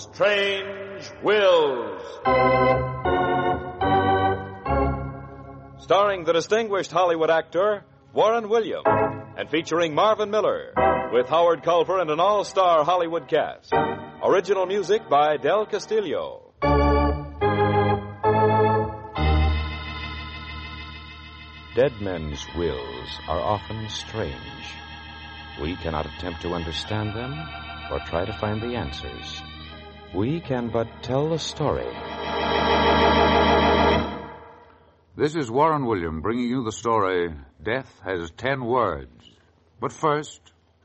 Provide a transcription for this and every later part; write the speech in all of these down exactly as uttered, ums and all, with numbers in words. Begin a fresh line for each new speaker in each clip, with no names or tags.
Strange Wills. Starring the distinguished Hollywood actor Warren William, and featuring Marvin Miller, with Howard Culver and an all-star Hollywood cast. Original music by Del Castillo. Dead men's wills are often strange. We cannot attempt to understand them or try to find the answers. We can but tell the story.
This is Warren William bringing you the story, Death Has Ten Words. But first...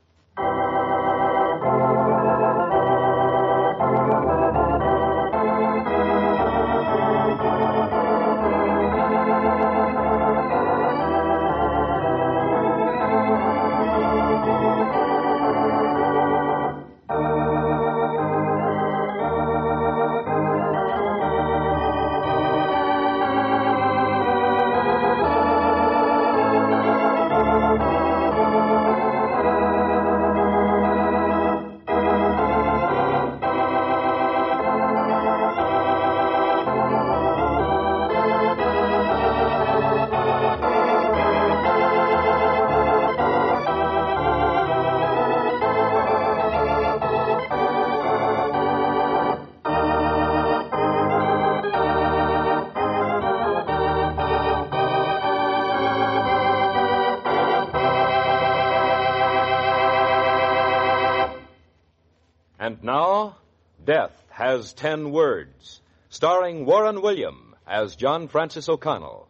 And now, Death Has Ten Words, starring Warren William as John Francis O'Connell.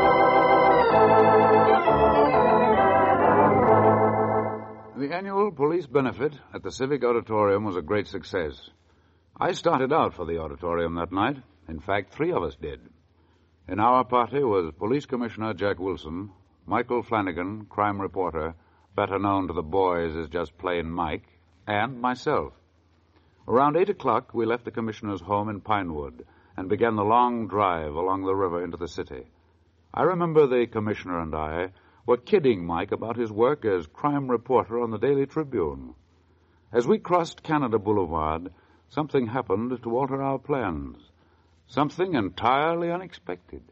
The annual police benefit at the Civic Auditorium was a great success. I started out for the auditorium that night. In fact, three of us did. In our party was Police Commissioner Jack Wilson, Michael Flanagan, crime reporter, better known to the boys as just plain Mike, and myself. Around eight o'clock, we left the commissioner's home in Pinewood and began the long drive along the river into the city. I remember the commissioner and I were kidding Mike about his work as crime reporter on the Daily Tribune. As we crossed Canada Boulevard, something happened to alter our plans. Something entirely unexpected.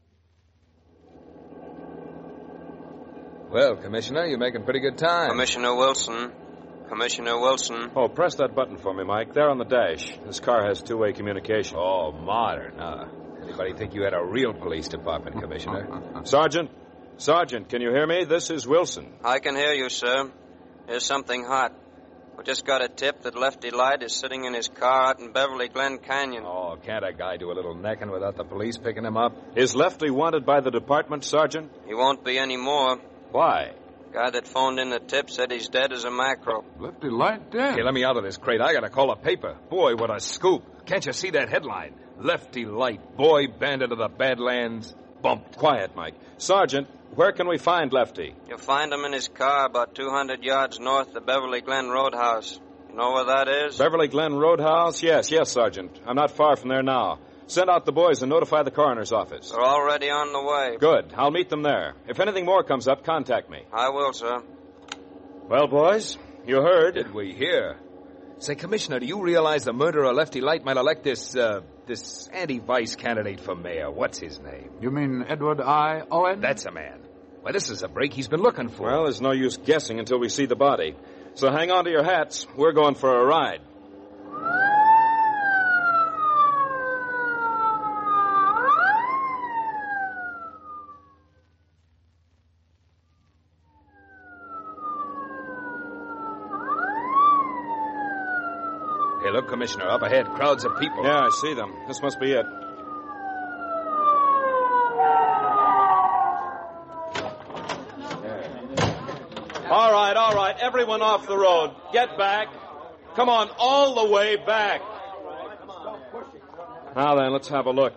Well, Commissioner, you're making pretty good time.
Commissioner Wilson. Commissioner Wilson.
Oh, press that button for me, Mike. There on the dash. This car has two-way communication.
Oh, modern, huh? Anybody think you had a real police department, Commissioner?
Sergeant? Sergeant, can you hear me? This is Wilson.
I can hear you, sir. There's something hot. We just got a tip that Lefty Light is sitting in his car out in Beverly Glen Canyon.
Oh, can't a guy do a little necking without the police picking him up?
Is Lefty wanted by the department, Sergeant?
He won't be anymore.
Why?
Guy that phoned in the tip said he's dead as a mackerel.
Lefty Light dead?
Hey, let me out of this crate. I gotta call a paper. Boy, what a scoop. Can't you see that headline? Lefty Light, boy bandit of the Badlands, bumped.
Quiet, Mike. Sergeant, where can we find Lefty?
You'll find him in his car about two hundred yards north of Beverly Glen Roadhouse. You know where that is?
Beverly Glen Roadhouse? Yes, yes, Sergeant. I'm not far from there now. Send out the boys and notify the coroner's office.
They're already on the way.
Good. I'll meet them there. If anything more comes up, contact me.
I will, sir.
Well, boys, you heard.
Did we hear? Say, Commissioner, do you realize the murderer Lefty Light might elect this, uh, this anti-vice candidate for mayor? What's his name?
You mean Edward I. Owen?
That's a man. Why, this is a break he's been looking for.
Well, there's no use guessing until we see the body. So hang on to your hats. We're going for a ride.
Hey, look, Commissioner, up ahead, crowds of people.
Yeah, I see them. This must be it. All right, all right, everyone off the road. Get back. Come on, all the way back. Now then, let's have a look.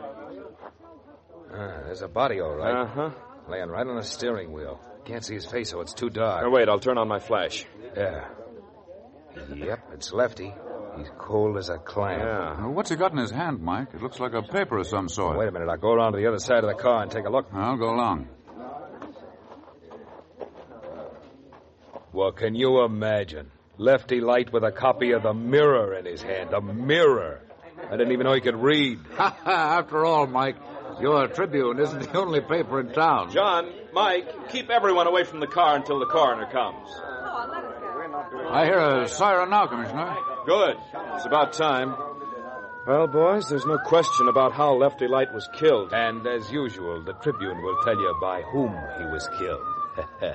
Ah, there's a body, all right.
Uh-huh.
Laying right on the steering wheel. Can't see his face, so it's too dark.
Now, wait, I'll turn on my flash.
Yeah. Yep, it's Lefty. He's cold as a clam.
Yeah.
Well, what's he got in his hand, Mike? It looks like a paper of some sort.
Wait a minute, I'll go around to the other side of the car and take a look.
I'll go along.
Well, can you imagine? Lefty Light with a copy of the Mirror in his hand. The Mirror. I didn't even know he could read.
After all, Mike, your Tribune isn't the only paper in town.
John, Mike, keep everyone away from the car until the coroner comes.
I hear a siren now, Commissioner.
Good. It's about time.
Well, boys, there's no question about how Lefty Light was killed. And as usual, the Tribune will tell you by whom he was killed.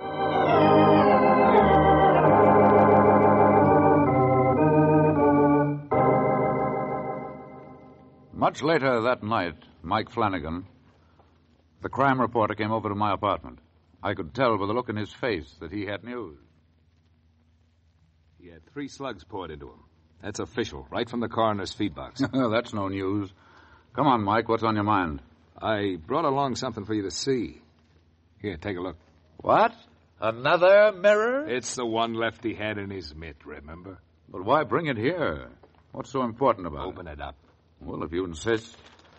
Much later that night, Mike Flanagan, the crime reporter, came over to my apartment. I could tell by the look in his face that he had news.
He had three slugs poured into him. That's official, right from the coroner's feed box.
That's no news. Come on, Mike, what's on your mind?
I brought along something for you to see. Here, take a look.
What? Another mirror?
It's the one Lefty had in his mitt, remember?
But why bring it here? What's so important about
Open
it?
it up.
Well, if you insist.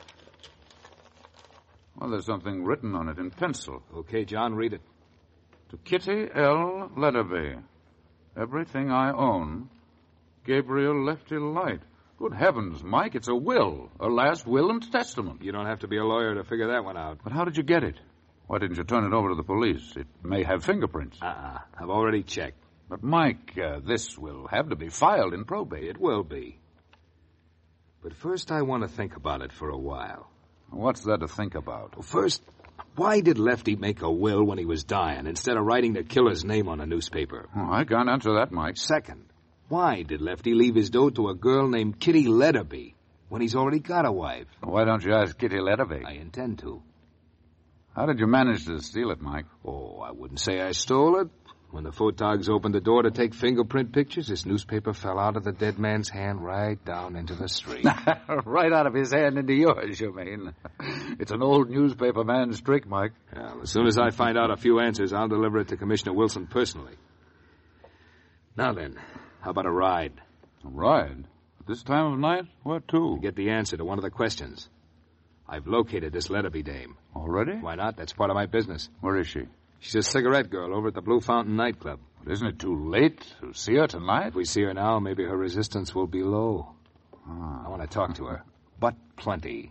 Well, there's something written on it in pencil.
Okay, John, read it.
To Kitty L. Letterby. Everything I own. Gabriel Lefty Light. Good heavens, Mike, it's a will. A last will and testament.
You don't have to be a lawyer to figure that one out.
But how did you get it? Why didn't you turn it over to the police? It may have fingerprints.
Uh-uh. I've already checked.
But, Mike, uh, this will have to be filed in probate.
It will be. But first I want to think about it for a while.
What's there to think about?
Well, first, why did Lefty make a will when he was dying instead of writing the killer's name on a newspaper?
Oh, I can't answer that, Mike.
Second, why did Lefty leave his dough to a girl named Kitty Letterby when he's already got a wife?
Why don't you ask Kitty Letterby?
I intend to.
How did you manage to steal it, Mike?
Oh, I wouldn't say I stole it. When the photogs opened the door to take fingerprint pictures, this newspaper fell out of the dead man's hand right down into the street.
Right out of his hand into yours, you mean? It's an old newspaper man's trick, Mike.
Well, as soon as I find out a few answers, I'll deliver it to Commissioner Wilson personally. Now then, how about a ride?
A ride? At this time of night? Where to?
To get the answer to one of the questions. I've located this Letterby dame.
Already?
Why not? That's part of my business.
Where is she?
She's a cigarette girl over at the Blue Fountain nightclub.
But isn't it too late to see her tonight?
If we see her now, maybe her resistance will be low.
Ah.
I want to talk to her, but plenty.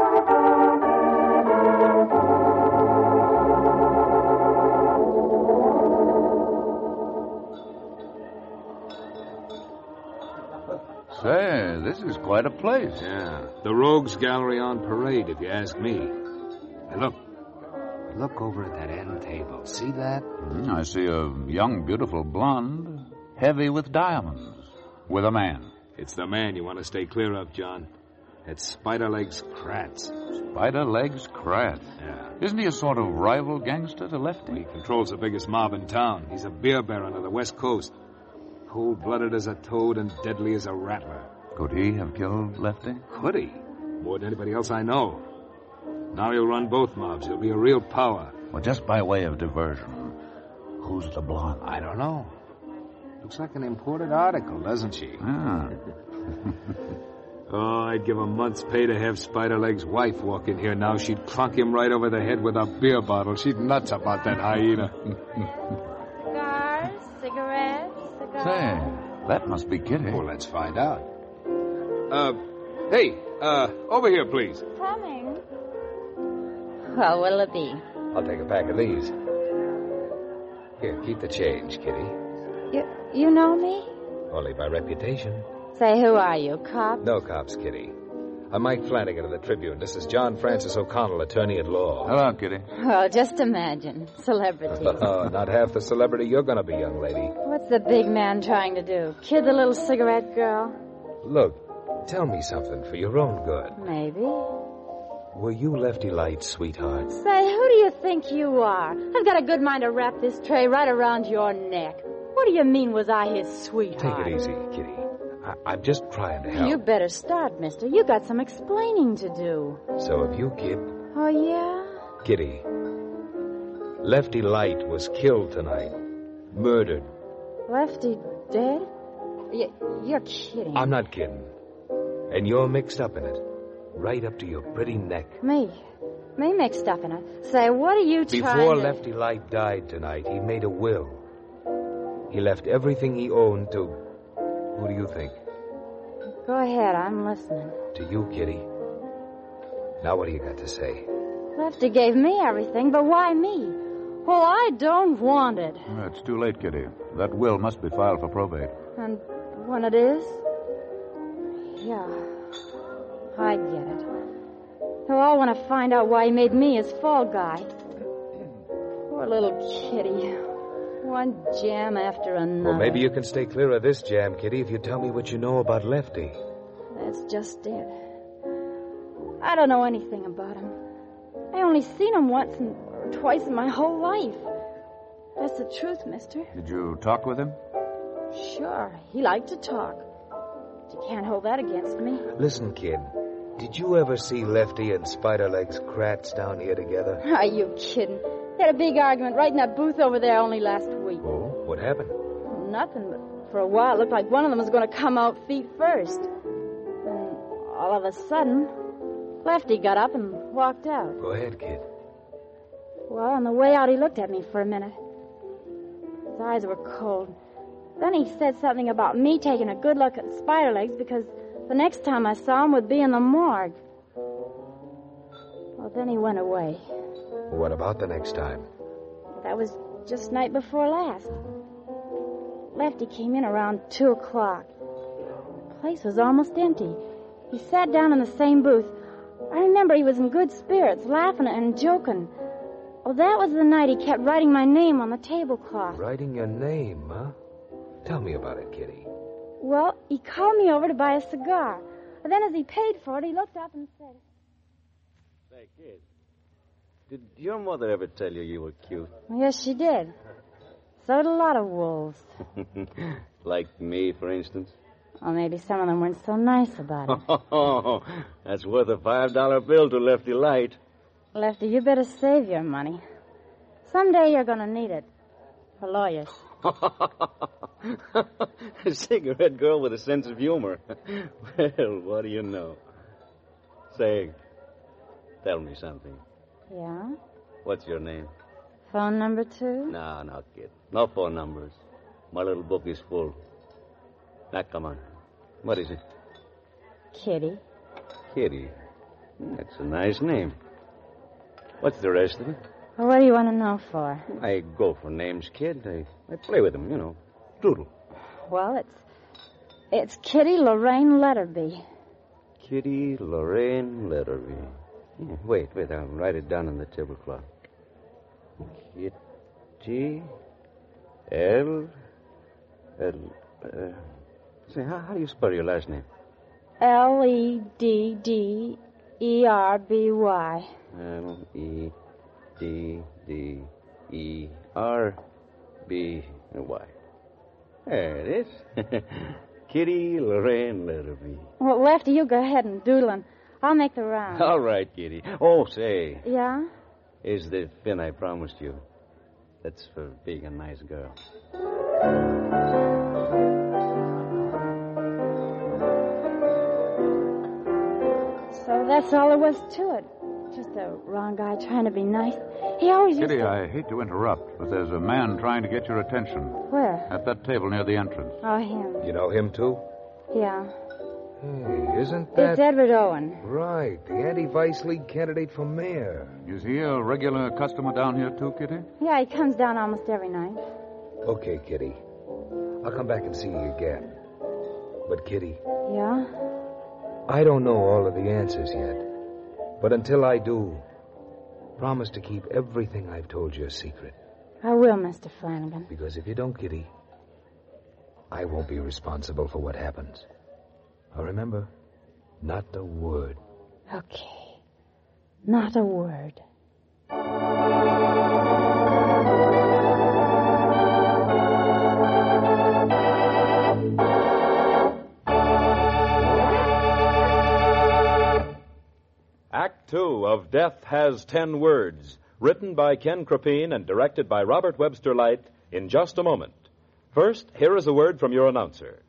Say, this is quite a place.
Yeah, the Rogues Gallery on parade, if you ask me. Hey, look. Look over at that end table. See that?
Mm, I see a young, beautiful blonde, heavy with diamonds, with a man.
It's the man you want to stay clear of, John. It's Spiderlegs Kratz.
Spiderlegs Kratz?
Yeah.
Isn't he a sort of rival gangster to Lefty?
He controls the biggest mob in town. He's a beer baron of the West Coast. Cold-blooded as a toad and deadly as a rattler.
Could he have killed Lefty?
Could he? More than anybody else I know. Now he'll run both mobs. He'll be a real power.
Well, just by way of diversion, who's the blonde?
I don't know. Looks like an imported article, doesn't she?
Ah.
Oh, I'd give a month's pay to have Spiderleg's wife walk in here now. She'd clunk him right over the head with a beer bottle. She's nuts about that hyena.
Cigars, cigarettes, cigars.
Say, that must be Kitty.
Well, let's find out. Uh, hey, uh, over here, please.
Coming. Well, what'll it be?
I'll take a pack of these. Here, keep the change, Kitty.
You, you know me?
Only by reputation.
Say, who are you, cop?
No cops, Kitty. I'm Mike Flanagan of the Tribune. This is John Francis O'Connell, attorney at law.
Hello, Kitty.
Well, just imagine. Celebrities.
Oh, not half the celebrity you're going to be, young lady.
What's the big man trying to do? Kid the little cigarette girl?
Look, tell me something for your own good.
Maybe.
Were you Lefty Light's sweetheart?
Say, who do you think you are? I've got a good mind to wrap this tray right around your neck. What do you mean, was I his sweetheart?
Take it easy, Kitty. I- I'm just trying to help.
You better start, mister. You got some explaining to do.
So have you, kid.
Oh, yeah?
Kitty, Lefty Light was killed tonight. Murdered.
Lefty dead? Y- you're kidding.
I'm not kidding. And you're mixed up in it. Right up to your pretty neck.
Me? Me mixed up in it? Say, what are you trying
Before
to...
Lefty Light died tonight, he made a will. He left everything he owned to... Who do you think?
Go ahead, I'm listening.
To you, Kitty. Now what do you got to say?
Lefty gave me everything, but why me? Well, I don't want it.
Uh, It's too late, Kitty. That will must be filed for probate.
And when it is? Yeah, I get it. They'll all want to find out why he made me his fall guy. Poor little Kitty. One jam after another.
Well, maybe you can stay clear of this jam, Kitty, if you tell me what you know about Lefty.
That's just it. I don't know anything about him. I only seen him once and or twice in my whole life. That's the truth, mister.
Did you talk with him?
Sure, he liked to talk. But you can't hold that against me.
Listen, kid. Did you ever see Lefty and Spiderlegs Kratz down here together?
Are you kidding? They had a big argument right in that booth over there only last week.
Oh, what happened?
Well, nothing, but for a while it looked like one of them was going to come out feet first. And all of a sudden, Lefty got up and walked out.
Go ahead, kid.
Well, on the way out, he looked at me for a minute. His eyes were cold. Then he said something about me taking a good look at Spiderlegs because the next time I saw him would be in the morgue. Well, then he went away.
What about the next time?
That was just night before last. Lefty came in around two o'clock. The place was almost empty. He sat down in the same booth. I remember he was in good spirits, laughing and joking. Oh, that was the night he kept writing my name on the tablecloth.
Writing your name, huh? Tell me about it, Kitty.
Well, he called me over to buy a cigar. And then as he paid for it, he looked up and said...
Say, kid, did your mother ever tell you you were cute?
Yes, she did. So did a lot of wolves.
Like me, for instance?
Or maybe some of them weren't so nice about it.
Oh, that's worth a five dollar bill to Lefty Light.
Lefty, you better save your money. Someday you're going to need it. For lawyers.
A cigarette girl with a sense of humor. Well, what do you know? Say, tell me something.
Yeah?
What's your name?
Phone number two?
No, no, kid. No phone numbers. My little book is full. Now, come on. What is it?
Kitty.
Kitty. That's a nice name. What's the rest of it?
Well, what do you want to know for?
I go for names, kid. I, I play with them, you know. Doodle.
Well, it's... It's Kitty Lorraine Letterby.
Kitty Lorraine Letterby. Yeah, wait, wait. I'll write it down on the tablecloth. Kitty L... L... Uh, say, how, how do you spell your last name?
L E D D E R B Y.
L E D D E R B Y. There it is. Kitty Lorraine Letterby.
Well, Lefty, you go ahead and doodle and I'll make the round.
All right, Kitty. Oh, say.
Yeah?
Is the fin I promised you. That's for being a nice girl.
So that's all there was to it. Just a wrong guy trying to be nice. He always used
Kitty,
to...
I hate to interrupt, but there's a man trying to get your attention.
Where?
At that table near the entrance.
Oh, him.
You know him, too?
Yeah.
Hey, isn't that...
It's Edward Owen.
Right, the anti-vice league candidate for mayor.
Is he a regular customer down here, too, Kitty?
Yeah, he comes down almost every night.
Okay, Kitty. I'll come back and see you again. But, Kitty,
Yeah?
I don't know all of the answers yet. But until I do, promise to keep everything I've told you a secret.
I will, Mister Flanagan.
Because if you don't, Kitty, I won't be responsible for what happens. Now remember, not a word.
Okay. Not a word.
Act Two of Death Has Ten Words, written by Ken Crepine and directed by Robert Webster Light, in just a moment. First, here is a word from your announcer.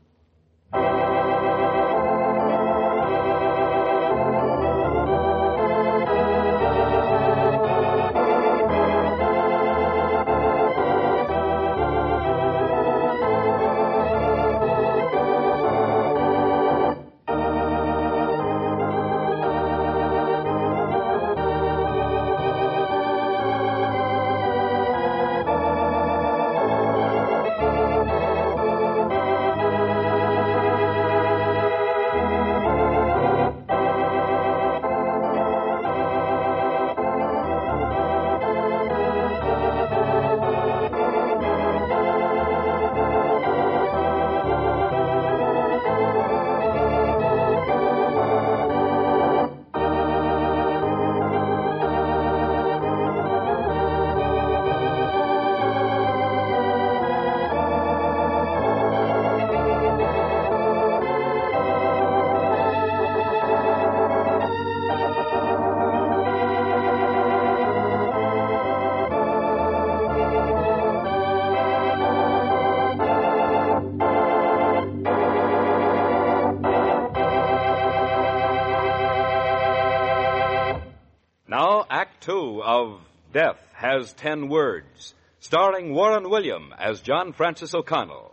Two of Death Has Ten Words, starring Warren William as John Francis O'Connell.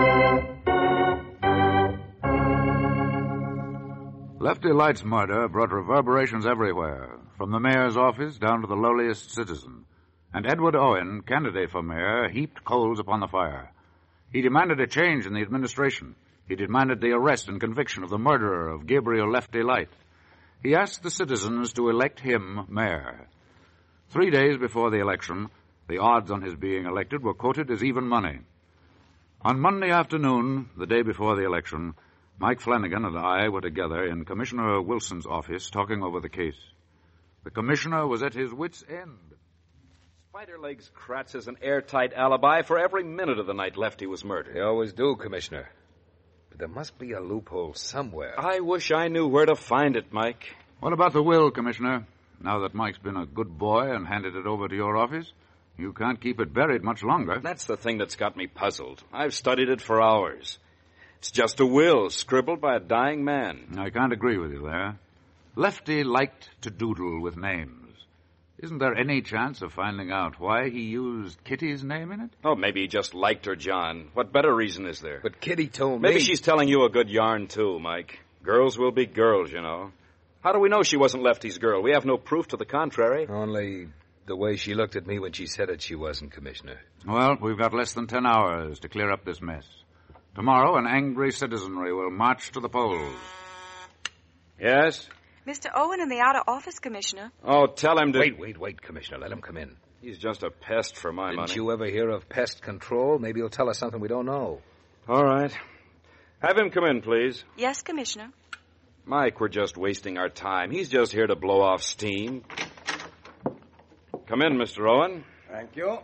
Lefty Light's murder brought reverberations everywhere, from the mayor's office down to the lowliest citizen. And Edward Owen, candidate for mayor, heaped coals upon the fire. He demanded a change in the administration. He demanded the arrest and conviction of the murderer of Gabriel Lefty Light. He asked the citizens to elect him mayor. Three days before the election, the odds on his being elected were quoted as even money. On Monday afternoon, the day before the election, Mike Flanagan and I were together in Commissioner Wilson's office talking over the case. The commissioner was at his wits' end.
Spiderlegs Kratz has an airtight alibi for every minute of the night Lefty was murdered.
They always do, Commissioner. But there must be a loophole somewhere.
I wish I knew where to find it, Mike.
What about the will, Commissioner? Now that Mike's been a good boy and handed it over to your office, you can't keep it buried much longer.
That's the thing that's got me puzzled. I've studied it for hours. It's just a will scribbled by a dying man.
I can't agree with you there. Lefty liked to doodle with names. Isn't there any chance of finding out why he used Kitty's name in it?
Oh, maybe he just liked her, John. What better reason is there?
But Kitty told
maybe
me...
Maybe she's telling you a good yarn, too, Mike. Girls will be girls, you know. How do we know she wasn't Lefty's girl? We have no proof to the contrary.
Only the way she looked at me when she said it, she wasn't, Commissioner.
Well, we've got less than ten hours to clear up this mess. Tomorrow, an angry citizenry will march to the polls.
Yes?
Mister Owen in the outer office, Commissioner.
Oh, tell him to...
Wait, wait, wait, Commissioner. Let him come in.
He's just a pest for my
Didn't
money.
Didn't you ever hear of pest control? Maybe he'll tell us something we don't know.
All right. Have him come in, please.
Yes, Commissioner.
Mike, we're just wasting our time. He's just here to blow off steam. Come in, Mister Owen.
Thank you.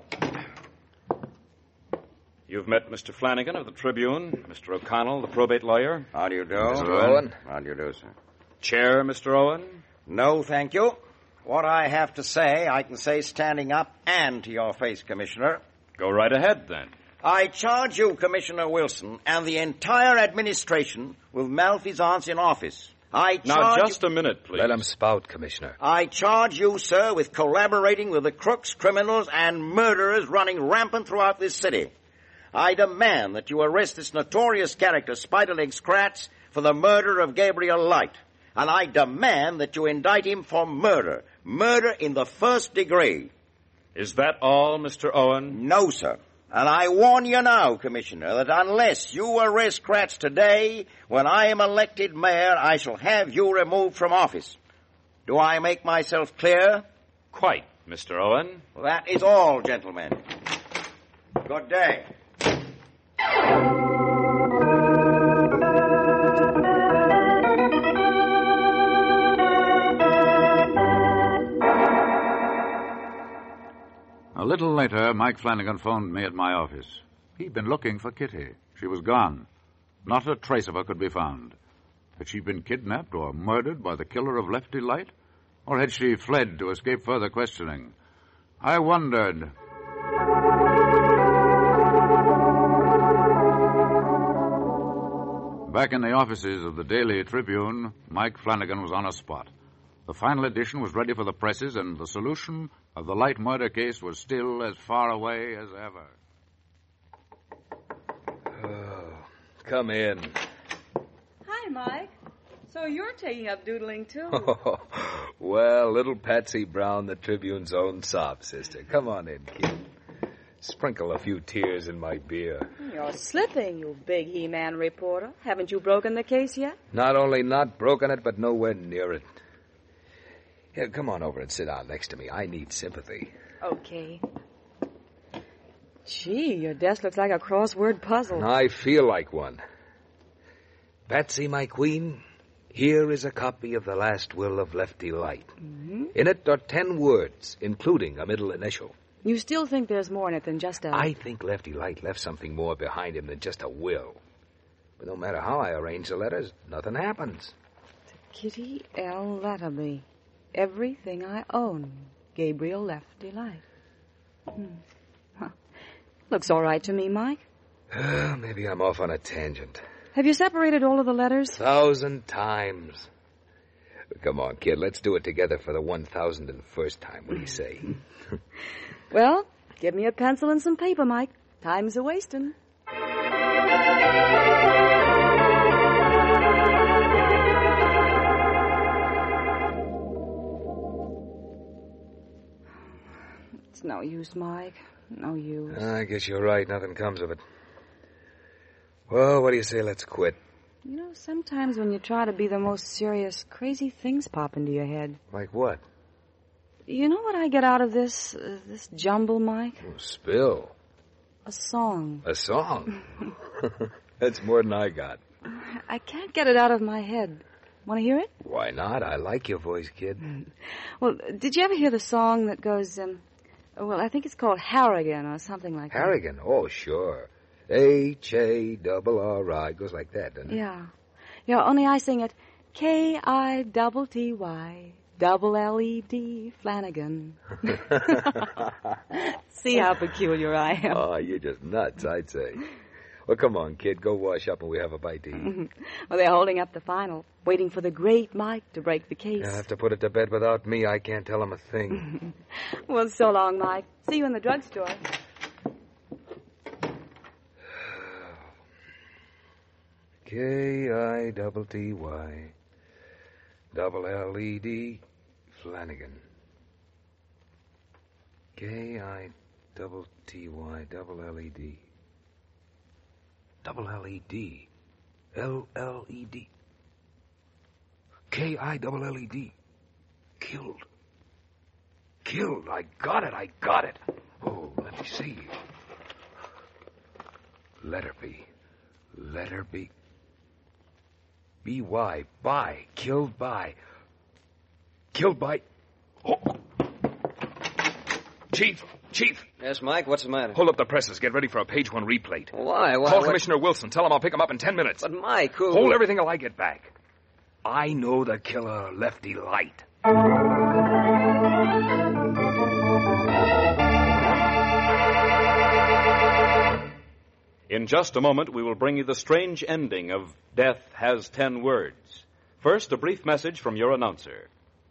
You've met Mister Flanagan of the Tribune, Mister O'Connell, the probate lawyer.
How do you do?
Mister Owen.
How do you do, sir?
Chair, Mister Owen.
No, thank you. What I have to say, I can say standing up and to your face, Commissioner.
Go right ahead, then.
I charge you, Commissioner Wilson, and the entire administration with malfeasance in office. I charge
Now, just
you...
a minute, please.
Let him spout, Commissioner.
I charge you, sir, with collaborating with the crooks, criminals, and murderers running rampant throughout this city. I demand that you arrest this notorious character, Spiderlegs Kratz, for the murder of Gabriel Light. And I demand that you indict him for murder. Murder in the first degree.
Is that all, Mister Owen?
No, sir. And I warn you now, Commissioner, that unless you arrest Kratz today, when I am elected mayor, I shall have you removed from office. Do I make myself clear?
Quite, Mister Owen.
Well, that is all, gentlemen. Good day.
A little later, Mike Flanagan phoned me at my office. He'd been looking for Kitty. She was gone. Not a trace of her could be found. Had she been kidnapped or murdered by the killer of Lefty Light? Or had she fled to escape further questioning? I wondered. Back in the offices of the Daily Tribune, Mike Flanagan was on a spot. The final edition was ready for the presses, and the solution of the Light murder case was still as far away as ever.
Oh, come in.
Hi, Mike. So you're taking up doodling, too.
Oh, well, little Patsy Brown, the Tribune's own sob sister. Come on in, kid. Sprinkle a few tears in my beer.
You're slipping, you big He-Man reporter. Haven't you broken the case yet?
Not only not broken it, but nowhere near it. Here, come on over and sit down next to me. I need sympathy.
Okay. Gee, your desk looks like a crossword puzzle.
I feel like one. Patsy, my queen, here is a copy of the last will of Lefty Light.
Mm-hmm.
In it are ten words, including a middle initial.
You still think there's more in it than just a...
I think Lefty Light left something more behind him than just a will. But no matter how I arrange the letters, nothing happens.
Kitty L. Latterby. Everything I own. Gabriel Lefty Light. Hmm. Huh. Looks all right to me, Mike.
Uh, maybe I'm off on a tangent.
Have you separated all of the letters?
Thousand times.
Come on, kid. Let's do it together for the one thousand and first time. What do you say?
Well, give me a pencil and some paper, Mike. Time's a wasting. It's no use, Mike. No use.
I guess you're right. Nothing comes of it. Well, what do you say? Let's quit.
You know, sometimes when you try to be the most serious, crazy things pop into your head.
Like what?
You know what I get out of this, uh, this jumble, Mike?
Oh, spill.
A song.
A song? That's more than I got.
I can't get it out of my head. Want to hear it?
Why not? I like your voice, kid.
Well, did you ever hear the song that goes, um, well, I think it's called Harrigan or something like
Harrigan?
that.
Harrigan? Oh, sure. H A double R I. Goes like that, doesn't it?
Yeah. Yeah, only I sing it K I double T Y double L E D Flanagan. See how peculiar I am.
Oh, you're just nuts, I'd say. Well, come on, kid. Go wash up and we have a bite to eat.
Well, they're holding up the final, waiting for the great Mike to break the case.
You have to put it to bed without me. I can't tell him a thing.
Well, so long, Mike. See you in the drugstore.
K I double T Y double L E D Flanagan. K I double T Y double L E D. Double L E D. L L E D. K I double L E D. Killed. Killed. I got it. I got it. Oh, let me see. Letter B. Letter B. B Y. By. Killed by. Killed by. Oh. Chief. Chief.
Yes, Mike, what's the matter?
Hold up the presses. Get ready for a page one replate.
Why? Why?
Call
what?
Commissioner Wilson. Tell him I'll pick him up in ten minutes.
But, Mike, who...
Hold everything till I get back. I know the killer, Lefty Light.
In just a moment, we will bring you the strange ending of Death Has Ten Words. First, a brief message from your announcer.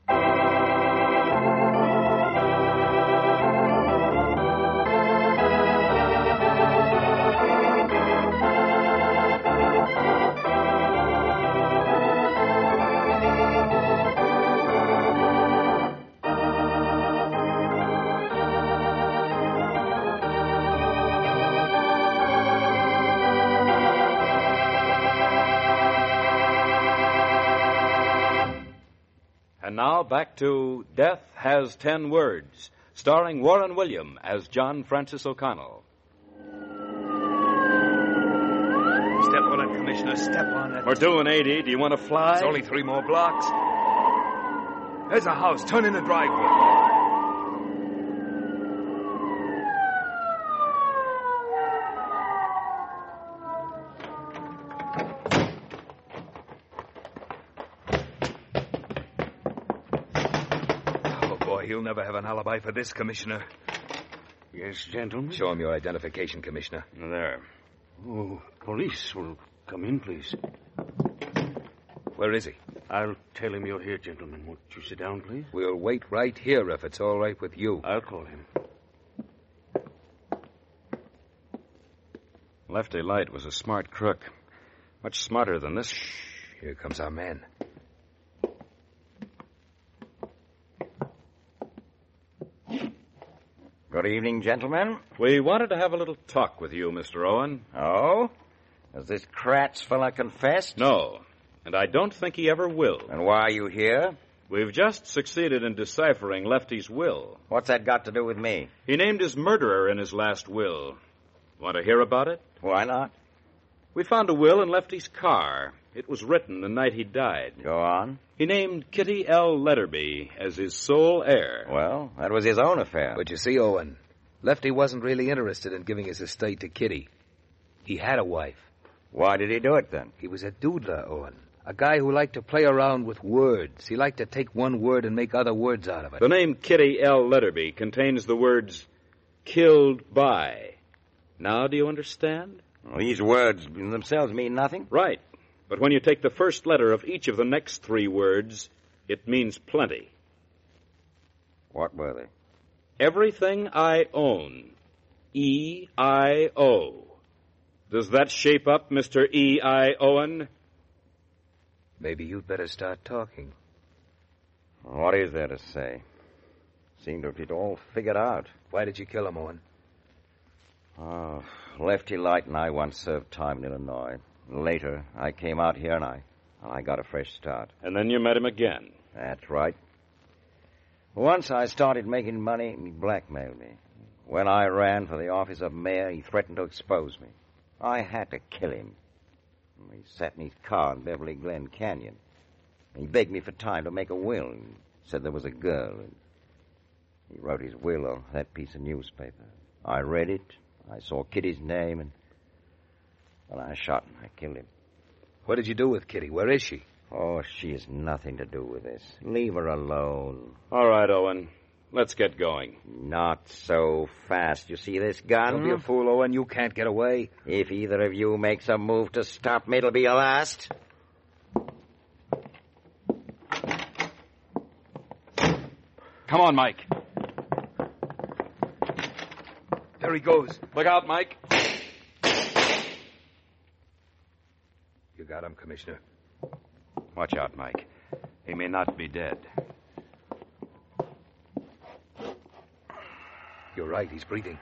And now back to Death Has Ten Words, starring Warren William as John Francis O'Connell.
Step on it, Commissioner. Step on it.
We're doing eighty. Do you want to fly?
It's only three more blocks. There's a house. Turn in the driveway. He'll never have an alibi for this, Commissioner.
Yes, gentlemen?
Show him your identification, Commissioner.
There. Oh, police will come in, please.
Where is he?
I'll tell him you're here, gentlemen. Won't you sit down, please?
We'll wait right here if it's all right with you.
I'll call him.
Lefty Light was a smart crook. Much smarter than this.
Shh. Here comes our man.
Good evening, gentlemen.
We wanted to have a little talk with you, Mister Owen.
Oh? Has this Kratz fella confessed?
No, and I don't think he ever will.
And why are you here?
We've just succeeded in deciphering Lefty's will.
What's that got to do with me?
He named his murderer in his last will. Want to hear about it?
Why not?
We found a will in Lefty's car. It was written the night he died.
Go on.
He named Kitty L. Letterby as his sole heir.
Well, that was his own affair.
But you see, Owen, Lefty wasn't really interested in giving his estate to Kitty. He had a wife.
Why did he do it, then?
He was a doodler, Owen. A guy who liked to play around with words. He liked to take one word and make other words out of it.
The name Kitty L. Letterby contains the words, killed by. Now do you understand?
Well, these words themselves mean nothing.
Right. But when you take the first letter of each of the next three words, It means plenty.
What were they?
Everything I own. E I O. Does that shape up, Mister E I Owen?
Maybe you'd better start talking.
What is there to say? Seemed to have it all figured out.
Why did you kill him, Owen?
Oh, Lefty Light and I once served time in Illinois. Later, I came out here and I, I got a fresh start.
And then you met him again.
That's right. Once I started making money, he blackmailed me. When I ran for the office of mayor, he threatened to expose me. I had to kill him. He sat in his car in Beverly Glen Canyon. He begged me for time to make a will and said there was a girl. And he wrote his will on that piece of newspaper. I read it. I saw Kitty's name, and, and I shot him. I killed him.
What did you do with Kitty? Where is she?
Oh, she has nothing to do with this. Leave her alone.
All right, Owen. Let's get going.
Not so fast. You see this gun?
Don't be a fool, Owen. You can't get away.
If either of you makes a move to stop me, it'll be your last.
Come on, Mike.
There he goes.
Look out, Mike.
You got him, Commissioner.
Watch out, Mike. He may not be dead.
You're right. He's breathing.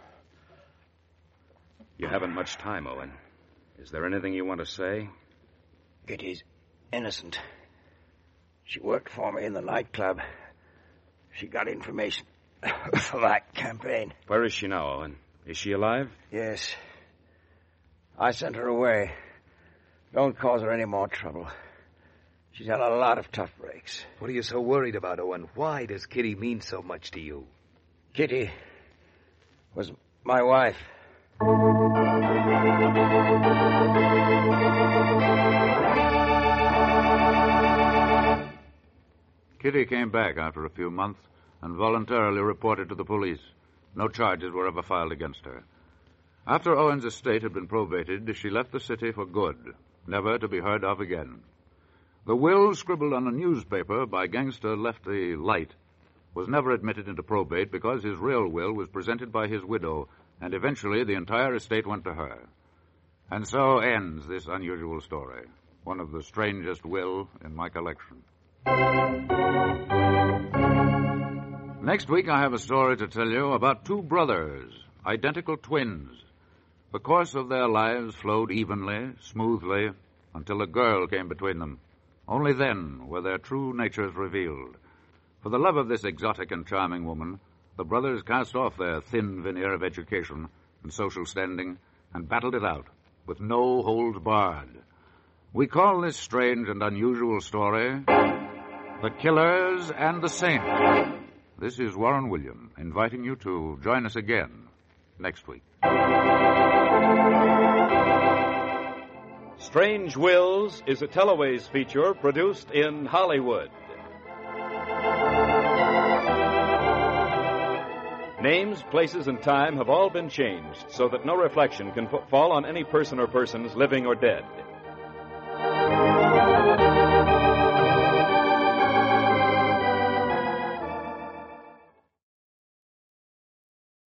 You haven't much time, Owen. Is there anything you want to say?
Kitty's innocent. She worked for me in the nightclub. She got information for that campaign.
Where is she now, Owen? Is she alive?
Yes. I sent her away. Don't cause her any more trouble. She's had a lot of tough breaks.
What are you so worried about, Owen? Why does Kitty mean so much to you?
Kitty was my wife.
Kitty came back after a few months and voluntarily reported to the police. No charges were ever filed against her. After Owen's estate had been probated, she left the city for good, never to be heard of again. The will scribbled on a newspaper by gangster Lefty Light was never admitted into probate because his real will was presented by his widow, and eventually the entire estate went to her. And so ends this unusual story, one of the strangest will in my collection. Next week I have a story to tell you about two brothers, identical twins. The course of their lives flowed evenly, smoothly, until a girl came between them. Only then were their true natures revealed. For the love of this exotic and charming woman, the brothers cast off their thin veneer of education and social standing and battled it out with no holds barred. We call this strange and unusual story The Killers and the Saint. This is Warren William inviting you to join us again next week.
Strange Wills is a Teleways feature produced in Hollywood. Names, places, and time have all been changed so that no reflection can fall on any person or persons living or dead.